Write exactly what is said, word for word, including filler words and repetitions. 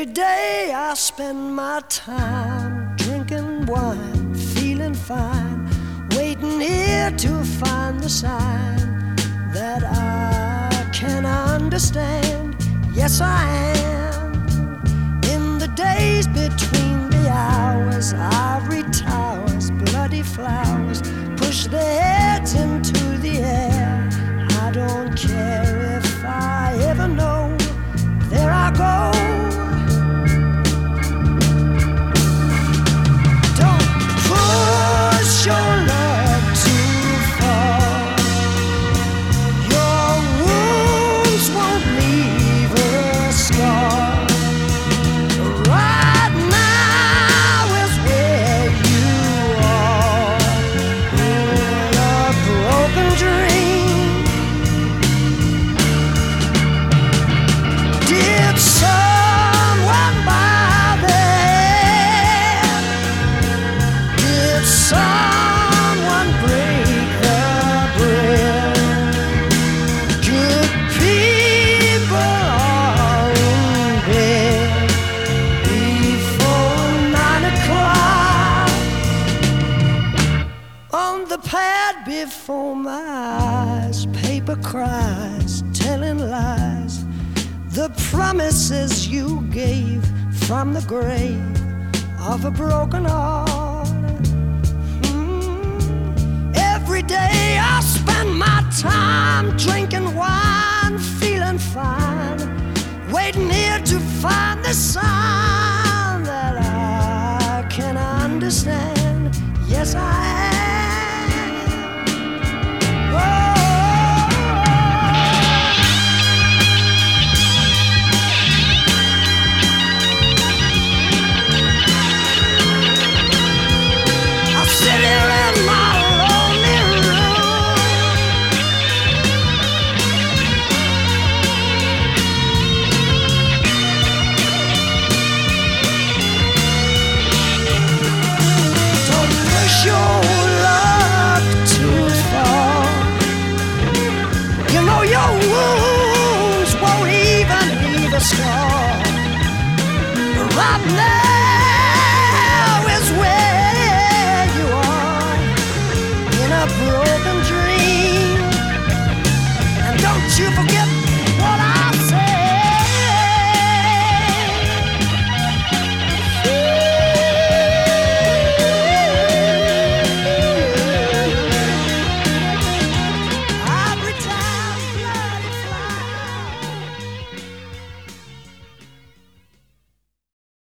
Every day I spend my time drinking wine, feeling fine, waiting here to find the sign that I can understand. Yes, I am. In the days between the hours, ivory towers, bloody flowers push their heads into the air. I don't care if I ever know. There I go. Don't push your love too far. Your wounds won't leave a scar. Right now is where you are, in a broken dream. Did someone buy them? Did someone break the bread? Good people are in bed before nine o'clock. On the pad before my eyes, paper cries, telling lies. The promises you gave from the grave of a broken heart. Mm. Every day I spend my time drinking wine, feeling fine, waiting here to find the sign that I can understand. Yes, I am. Oh. Wounds won't even leave a scar. Right now